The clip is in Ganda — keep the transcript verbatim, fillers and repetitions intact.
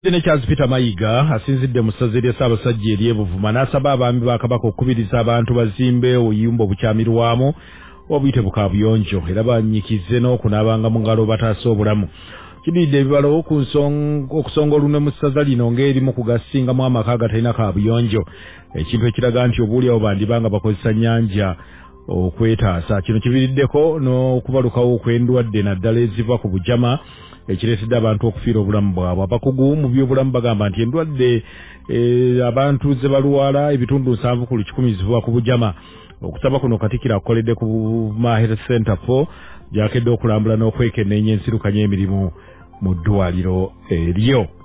Dene Charles Peter Mayiga asinzidde mu ssaza lya Ssaabasajja ery'e Buvuma n'asaba abaami ba Kabaka okukubiriza abantu bazimbe obuyumba obukyamirwamu obuyite bukaabuyonjo era banyikize n'okunaabanga mu ngalo bataase obulamu. Kididde ebibalo okusonga olunwe mu ssaza lino ng'erimu kugasingamu amaka agatalina kaabuyonjo, ekintu ekiraga nti obuulyawo bandibanga bakozesa nnyanja okwetaasa. Kino kibiriddeko n'okubalukawo okw'endwadde naddala eziva ku bujama ekireetedde abantu okufiira obulamu bwabwe. Abakugu mu by'obulamu bagamba nti endwadde e, abantu ze balwala ebitundu nsanvu ku kikumi ziva ku bujama. Okusaba kuno Katikkiro akoledde ku Buvuma Health Center four gyakedde okulambula n'okwekenneenya ensirukanya emirimu mu ddwaliro eryo.